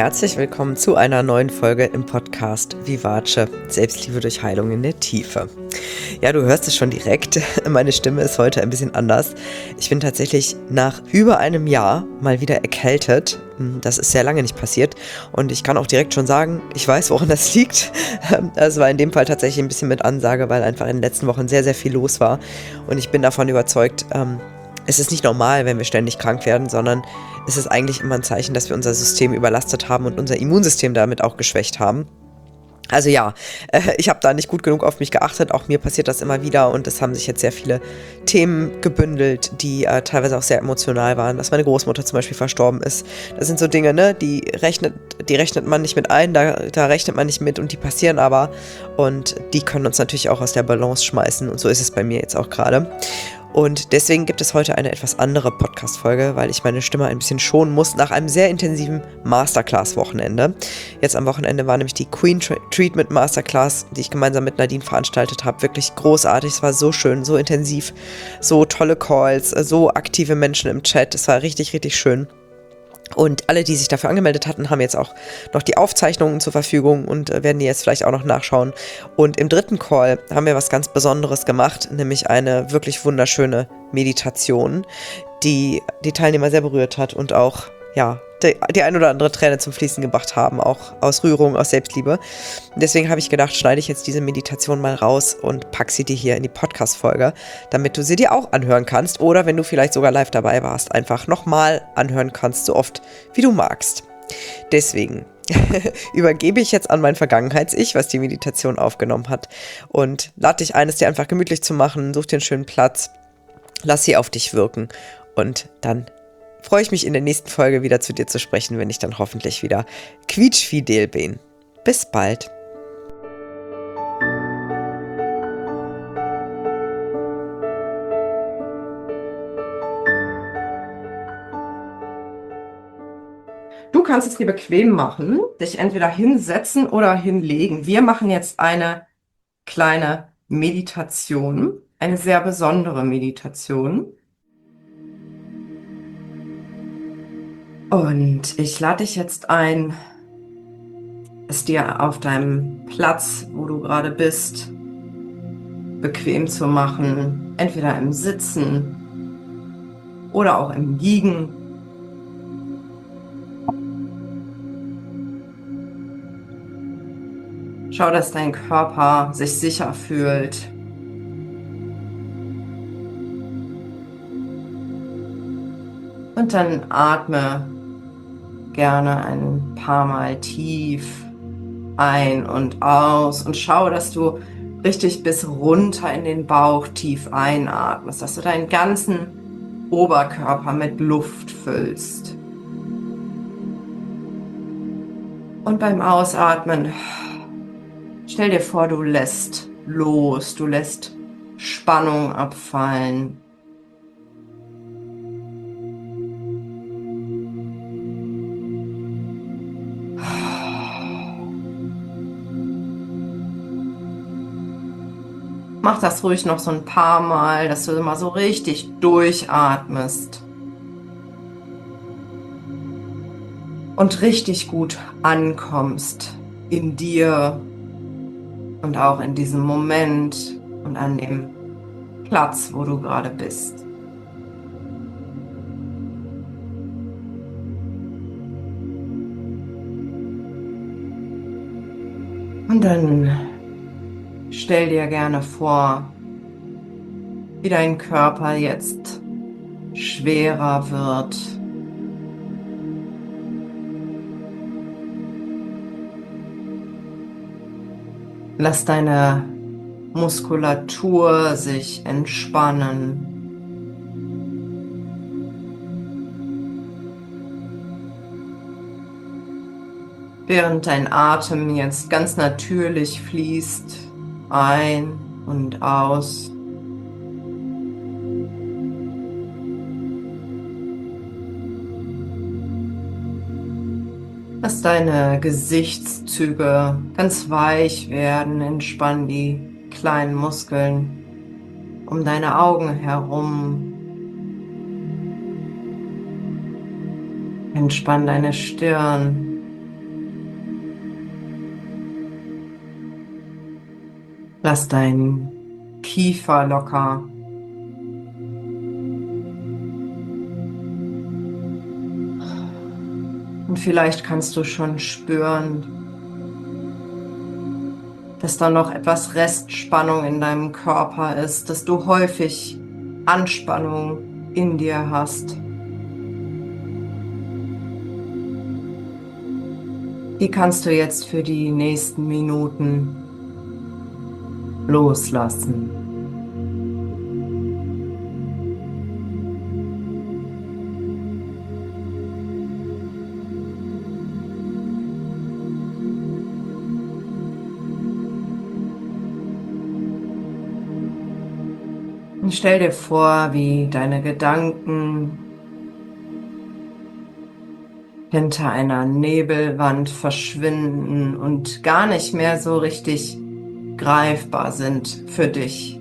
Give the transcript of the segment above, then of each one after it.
Herzlich willkommen zu einer neuen Folge im Podcast Vivace, Selbstliebe durch Heilung in der Tiefe. Ja, du hörst es schon direkt, meine Stimme ist heute ein bisschen anders. Ich bin tatsächlich nach über einem Jahr mal wieder erkältet. Das ist sehr lange nicht passiert und ich kann auch direkt schon sagen, ich weiß, woran das liegt. Es war in dem Fall tatsächlich ein bisschen mit Ansage, weil einfach in den letzten Wochen sehr, sehr viel los war und ich bin davon überzeugt, es ist nicht normal, wenn wir ständig krank werden, sondern es ist eigentlich immer ein Zeichen, dass wir unser System überlastet haben und unser Immunsystem damit auch geschwächt haben. Also ja, ich habe da nicht gut genug auf mich geachtet, auch mir passiert das immer wieder und es haben sich jetzt sehr viele Themen gebündelt, die teilweise auch sehr emotional waren, dass meine Großmutter zum Beispiel verstorben ist. Das sind so Dinge, ne, die rechnet man nicht mit ein, da rechnet man nicht mit und die passieren aber und die können uns natürlich auch aus der Balance schmeißen und so ist es bei mir jetzt auch gerade. Und deswegen gibt es heute eine etwas andere Podcast-Folge, weil ich meine Stimme ein bisschen schonen muss nach einem sehr intensiven Masterclass-Wochenende. Jetzt am Wochenende war nämlich die Queen Treatment Masterclass, die ich gemeinsam mit Nadine veranstaltet habe. Wirklich großartig, es war so schön, so intensiv, so tolle Calls, so aktive Menschen im Chat. Es war richtig, richtig schön. Und alle, die sich dafür angemeldet hatten, haben jetzt auch noch die Aufzeichnungen zur Verfügung und werden die jetzt vielleicht auch noch nachschauen. Und im dritten Call haben wir was ganz Besonderes gemacht, nämlich eine wirklich wunderschöne Meditation, die die Teilnehmer sehr berührt hat und auch, ja, die ein oder andere Träne zum Fließen gebracht haben, auch aus Rührung, aus Selbstliebe. Deswegen habe ich gedacht, schneide ich jetzt diese Meditation mal raus und pack sie dir hier in die Podcast-Folge, damit du sie dir auch anhören kannst oder wenn du vielleicht sogar live dabei warst, einfach nochmal anhören kannst, so oft wie du magst. Deswegen übergebe ich jetzt an mein Vergangenheits-Ich, was die Meditation aufgenommen hat und lade dich ein, es dir einfach gemütlich zu machen, such dir einen schönen Platz, lass sie auf dich wirken und dann freue ich mich in der nächsten Folge wieder zu dir zu sprechen, wenn ich dann hoffentlich wieder quietschfidel bin. Bis bald. Du kannst es dir bequem machen, dich entweder hinsetzen oder hinlegen. Wir machen jetzt eine kleine Meditation, eine sehr besondere Meditation. Und ich lade dich jetzt ein, es dir auf deinem Platz, wo du gerade bist, bequem zu machen, entweder im Sitzen oder auch im Liegen. Schau, dass dein Körper sich sicher fühlt. Und dann atme gerne ein paar Mal tief ein und aus und schau, dass du richtig bis runter in den Bauch tief einatmest, dass du deinen ganzen Oberkörper mit Luft füllst. Und beim Ausatmen stell dir vor, du lässt los, du lässt Spannung abfallen. Mach das ruhig noch so ein paar Mal, dass du immer so richtig durchatmest. Und richtig gut ankommst in dir und auch in diesem Moment und an dem Platz, wo du gerade bist. Und dann stell dir gerne vor, wie dein Körper jetzt schwerer wird. Lass deine Muskulatur sich entspannen. Während dein Atem jetzt ganz natürlich fließt, ein und aus. Lass deine Gesichtszüge ganz weich werden, entspann die kleinen Muskeln um deine Augen herum. Entspann deine Stirn, Lass deinen Kiefer locker. Und vielleicht kannst du schon spüren, dass da noch etwas Restspannung in deinem Körper ist, dass du häufig Anspannung in dir hast. Die kannst du jetzt für die nächsten Minuten loslassen. Und stell dir vor, wie deine Gedanken hinter einer Nebelwand verschwinden und gar nicht mehr so richtig greifbar sind für dich.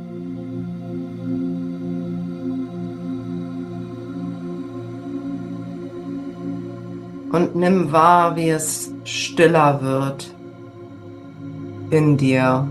Und nimm wahr, wie es stiller wird in dir.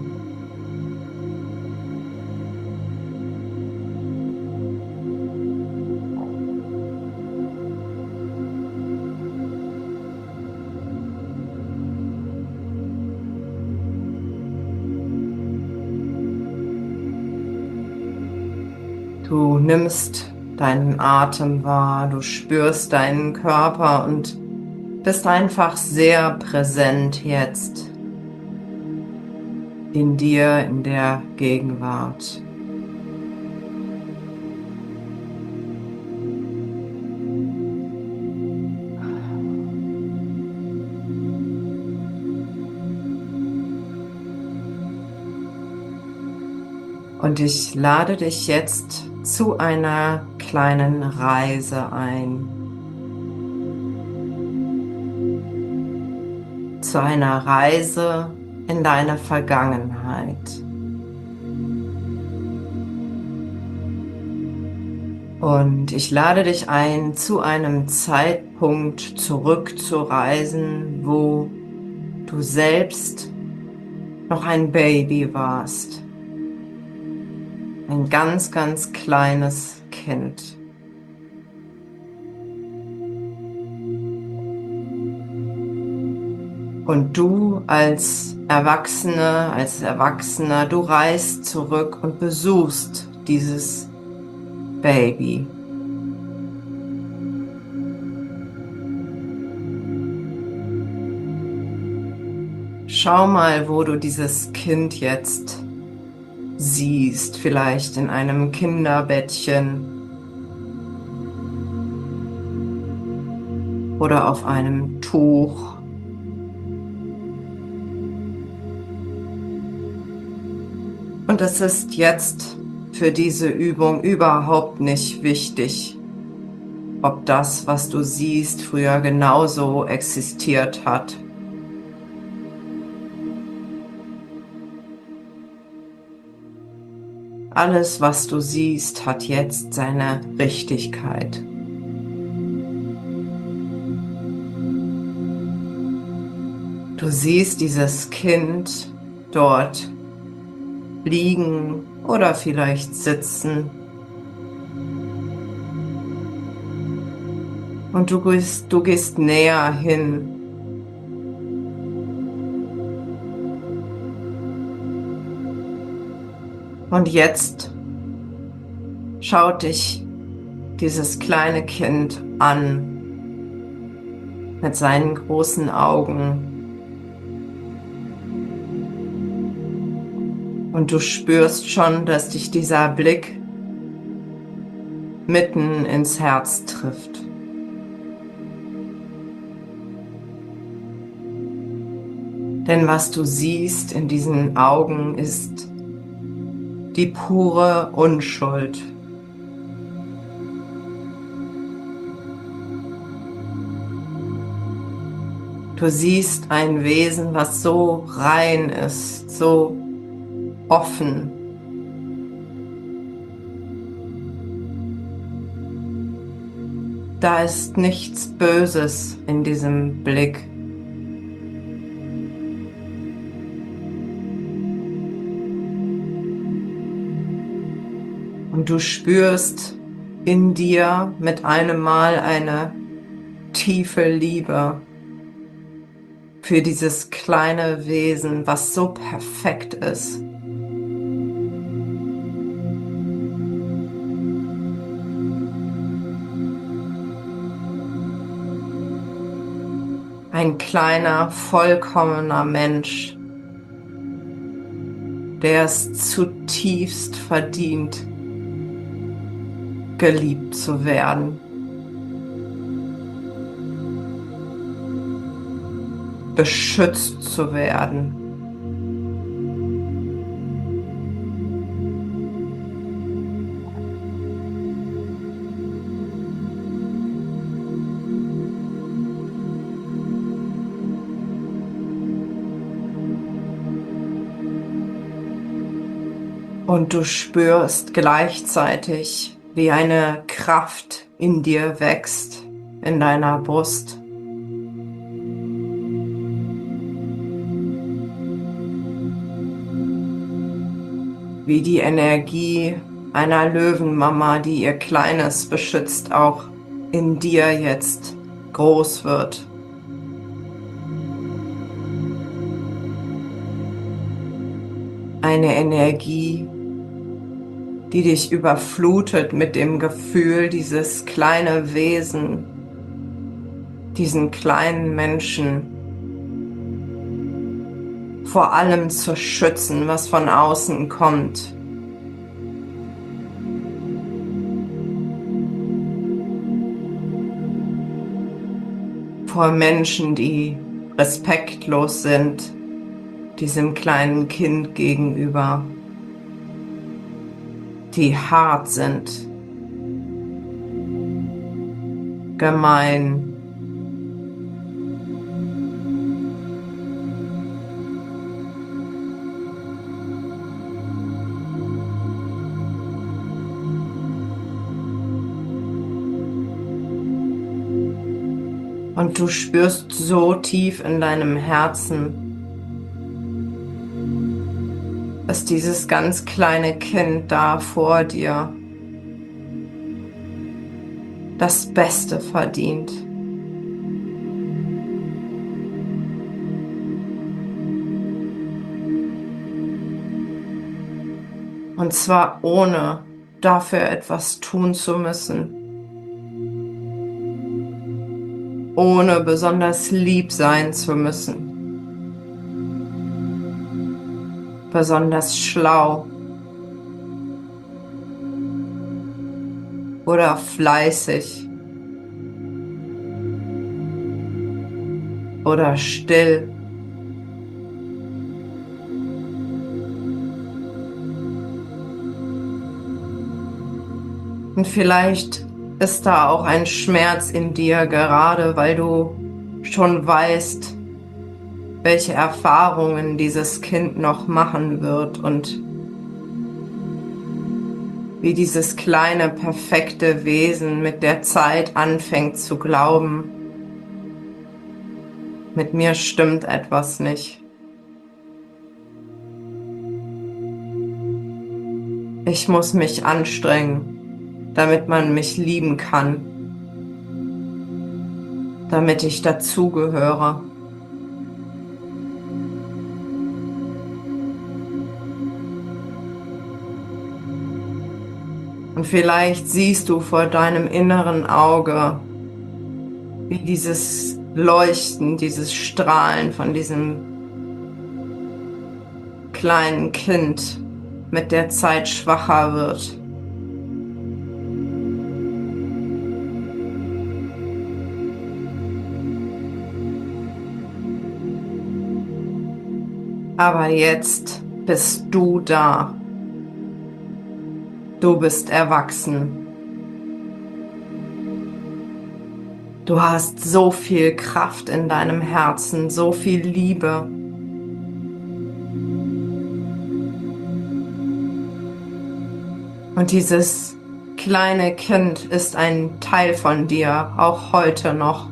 Du nimmst deinen Atem wahr, du spürst deinen Körper und bist einfach sehr präsent jetzt in dir, in der Gegenwart. Und ich lade dich jetzt zu einer kleinen Reise ein. Zu einer Reise in deine Vergangenheit. Und ich lade dich ein, zu einem Zeitpunkt zurückzureisen, wo du selbst noch ein Baby warst. Ein ganz, ganz kleines Kind. Und du als Erwachsener, du reist zurück und besuchst dieses Baby. Schau mal, wo du dieses Kind jetzt siehst, vielleicht in einem Kinderbettchen oder auf einem Tuch. Und es ist jetzt für diese Übung überhaupt nicht wichtig, ob das, was du siehst, früher genauso existiert hat. Alles, was du siehst, hat jetzt seine Richtigkeit. Du siehst dieses Kind dort liegen oder vielleicht sitzen. Und du gehst näher hin. Und jetzt schaut dich dieses kleine Kind an mit seinen großen Augen. Und du spürst schon, dass dich dieser Blick mitten ins Herz trifft. Denn was du siehst in diesen Augen ist die pure Unschuld. Du siehst ein Wesen, was so rein ist, so offen. Da ist nichts Böses in diesem Blick. Und du spürst in dir mit einem Mal eine tiefe Liebe für dieses kleine Wesen, was so perfekt ist. Ein kleiner, vollkommener Mensch, der es zutiefst verdient, geliebt zu werden, beschützt zu werden. Und du spürst gleichzeitig, wie eine Kraft in dir wächst, in deiner Brust. Wie die Energie einer Löwenmama, die ihr Kleines beschützt, auch in dir jetzt groß wird. Eine Energie, die dich überflutet mit dem Gefühl, dieses kleine Wesen, diesen kleinen Menschen vor allem zu schützen, was von außen kommt. Vor Menschen, die respektlos sind, diesem kleinen Kind gegenüber, die hart sind, gemein, und du spürst so tief in deinem Herzen, dass dieses ganz kleine Kind da vor dir das Beste verdient. Und zwar ohne dafür etwas tun zu müssen. Ohne besonders lieb sein zu müssen. Besonders schlau oder fleißig oder still. Und vielleicht ist da auch ein Schmerz in dir, gerade weil du schon weißt, welche Erfahrungen dieses Kind noch machen wird und wie dieses kleine, perfekte Wesen mit der Zeit anfängt zu glauben, mit mir stimmt etwas nicht. Ich muss mich anstrengen, damit man mich lieben kann, damit ich dazugehöre. Und vielleicht siehst du vor deinem inneren Auge, wie dieses Leuchten, dieses Strahlen von diesem kleinen Kind mit der Zeit schwacher wird. Aber jetzt bist du da. Du bist erwachsen. Du hast so viel Kraft in deinem Herzen, so viel Liebe. Und dieses kleine Kind ist ein Teil von dir, auch heute noch.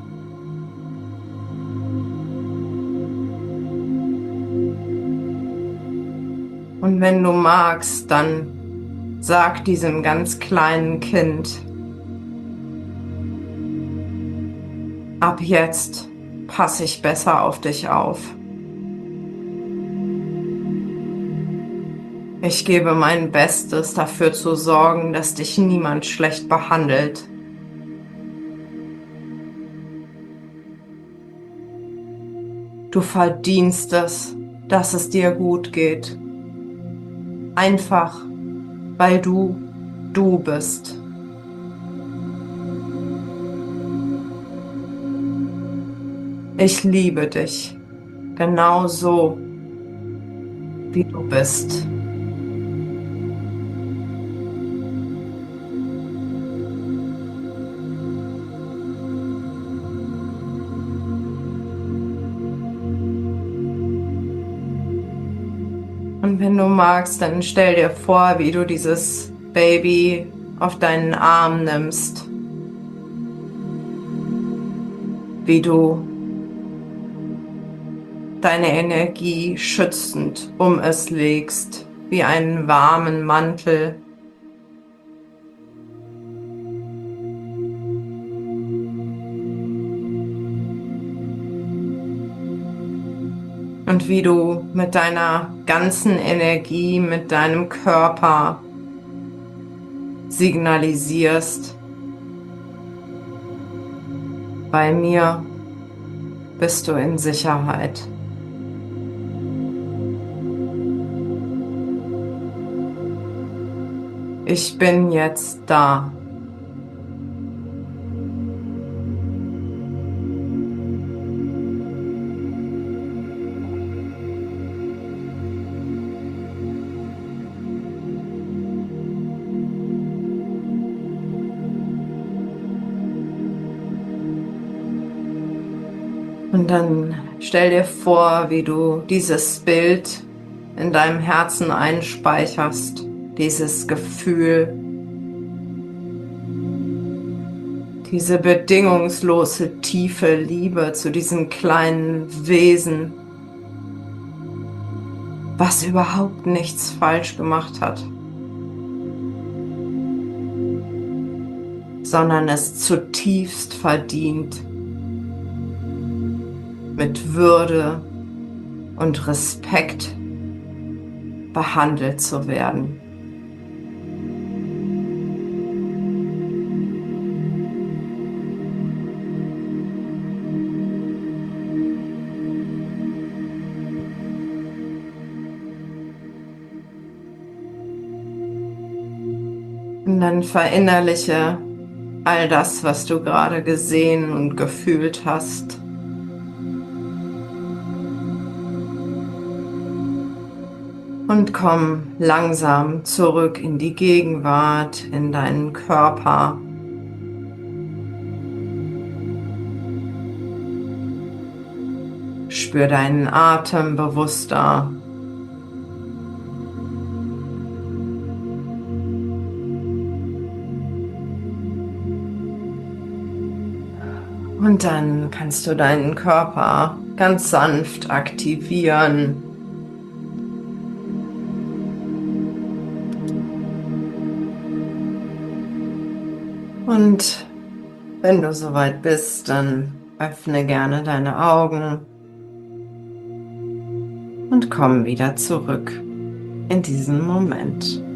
Und wenn du magst, dann Sag diesem ganz kleinen Kind: Ab jetzt passe ich besser auf dich auf. Ich gebe mein Bestes, dafür zu sorgen, dass dich niemand schlecht behandelt. Du verdienst es, dass es dir gut geht. Einfach, weil du bist. Ich liebe dich, genau so, wie du bist. Und wenn du magst, dann stell dir vor, wie du dieses Baby auf deinen Arm nimmst, wie du deine Energie schützend um es legst, wie einen warmen Mantel. Und wie du mit deiner ganzen Energie, mit deinem Körper signalisierst: Bei mir bist du in Sicherheit. Ich bin jetzt da. Und dann stell dir vor, wie du dieses Bild in deinem Herzen einspeicherst, dieses Gefühl, diese bedingungslose, tiefe Liebe zu diesem kleinen Wesen, was überhaupt nichts falsch gemacht hat, sondern es zutiefst verdient, mit Würde und Respekt behandelt zu werden. Und dann verinnerliche all das, was du gerade gesehen und gefühlt hast. Und komm langsam zurück in die Gegenwart, in deinen Körper. Spür deinen Atem bewusster. Und dann kannst du deinen Körper ganz sanft aktivieren. Und wenn du soweit bist, dann öffne gerne deine Augen und komm wieder zurück in diesen Moment.